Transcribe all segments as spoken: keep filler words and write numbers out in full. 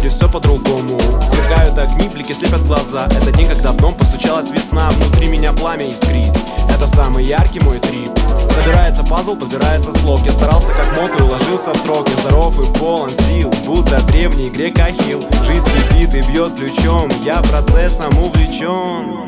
будет все по-другому. Сверкают огни, блики слепят глаза. Это день, когда в дом постучалась весна. Внутри меня пламя искрит. Это самый яркий мой трип. Собирается пазл, подбирается слог. Я старался как мог и уложился в срок. Я здоров и полон сил, будто древний грек Ахилл. Жизнь кипит и бьет ключом. Я процессом увлечен.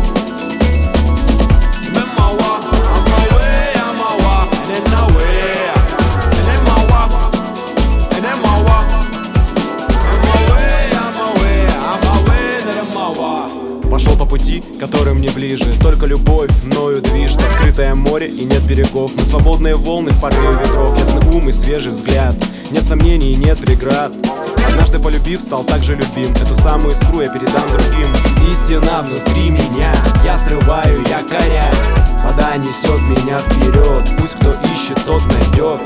Пошел по пути, который мне ближе. Только любовь мною движет. Открытое море и нет берегов. Мы свободные волны в порыве ветров. Ясный ум и свежий взгляд. Нет сомнений и нет преград. Однажды полюбив, стал так же любим. Эту самую искру я передам другим. Истина внутри меня. Я срываю якоря. Вода несет меня вперед. Пусть кто ищет, тот найдет.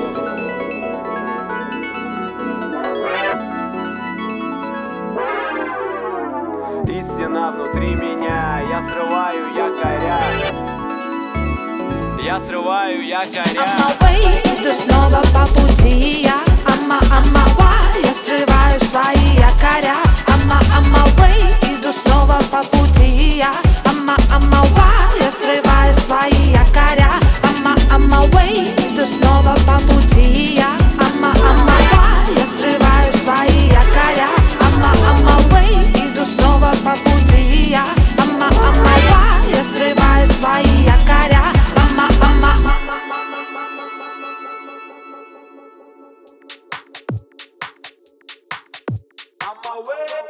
Истина внутри меня, я срываю якоря. Я срываю якоря. I'm away, иду снова по пути я. I'm a, I'm a why, я срываю свои якоря. I'm a, I'm away, иду снова по пути я. I'm a, I'm a why, я срываю свои якоря. I'm a, I'm away, иду снова по пути я. I'm a, I'm a why, я срываю свои якоря. I'm a, I'm away, иду снова по пути я. I'm a, I'm a why, я срываю свои якоря. I'm a, I'm a I'm away.